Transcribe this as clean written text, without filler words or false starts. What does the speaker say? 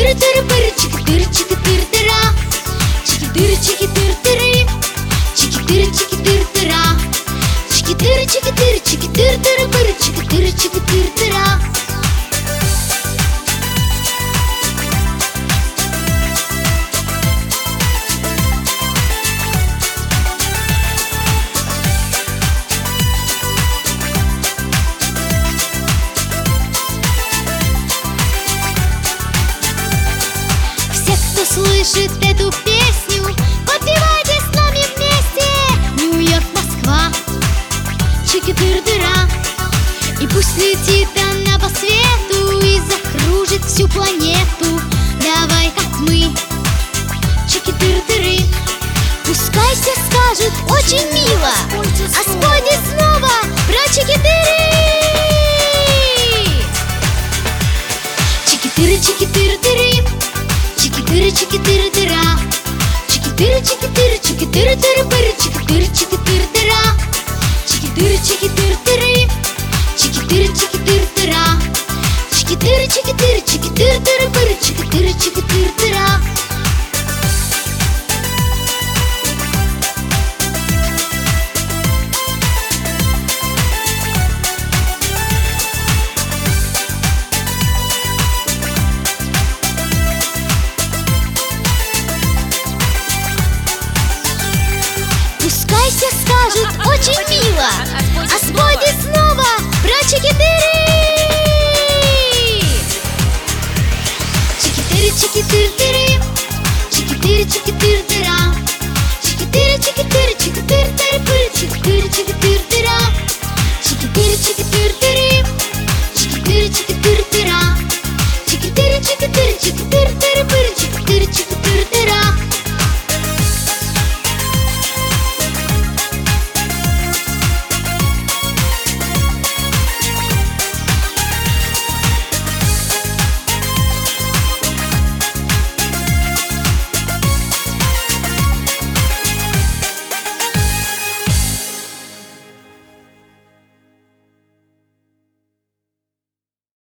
Чики-тыры-тыры-пыры, чики-тыры-чики-тыры-тыра. Чики-тыры-чики-тыры-тыры. Чики-тыры-чики-тыры-тыра. Чики-тыры-чики-тыры, чики-тыры-тыры-пыры, чики-тыры-чики-тыры-тыра. Слышит эту песню, подпевайте с нами вместе. Нью-Йорк, Москва, чики-тыр-тыра. И пусть летит она по свету и закружит всю планету. Давай как мы, чики-тыр-тыры. Пускай все скажут очень мило, а спойте снова про чики-тыры. Чики-тыры, чики-тыры-тыры. Чики-тыры-чики-тыры-тыра. Чики-тыры-чики-тыры, чики-тыры-тыры-пыры, чики-тыры-чики-тыры-тыра. Чики-тыры-чики-тыры-тыры. Чики-тыры-чики-тыры-тыра. Чики-тыры-чики-тыры, чики-тыры-тыры-пыры, чики-тыры-чики-тыры-тыра. Пускай все скажут очень мило, а спойте снова про чики-тыры. Чики-тыры-чики-тыры-тыры. Чики-тыры-чики-тыры-тыра. Чики-тыры-чики-тыры, чики-тыры-тыры-пыры, чики-тыры-чики-тыры-тыра.